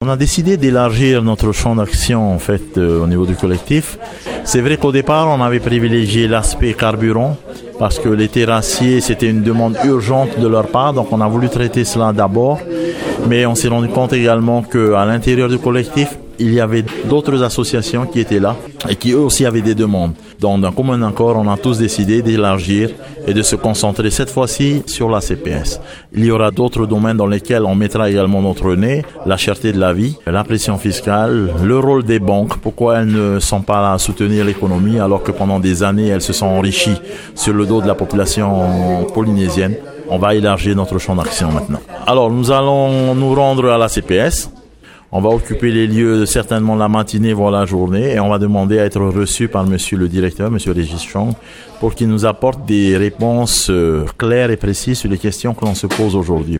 On a décidé d'élargir notre champ d'action au niveau du collectif. C'est vrai qu'au départ, on avait privilégié l'aspect carburant parce que les terrassiers, c'était une demande urgente de leur part, donc on a voulu traiter cela d'abord. Mais on s'est rendu compte également qu'à l'intérieur du collectif, il y avait d'autres associations qui étaient là et qui eux aussi avaient des demandes. Donc d'un commun accord, on a tous décidé d'élargir et de se concentrer cette fois-ci sur la CPS. Il y aura d'autres domaines dans lesquels on mettra également notre nez, la cherté de la vie, la pression fiscale, le rôle des banques, pourquoi elles ne sont pas là à soutenir l'économie alors que pendant des années elles se sont enrichies sur le dos de la population polynésienne. On va élargir notre champ d'action maintenant. Alors nous allons nous rendre à la CPS. On va occuper les lieux certainement la matinée, voire la journée, et on va demander à être reçu par monsieur le directeur, monsieur Régis Chong, pour qu'il nous apporte des réponses claires et précises sur les questions que l'on se pose aujourd'hui.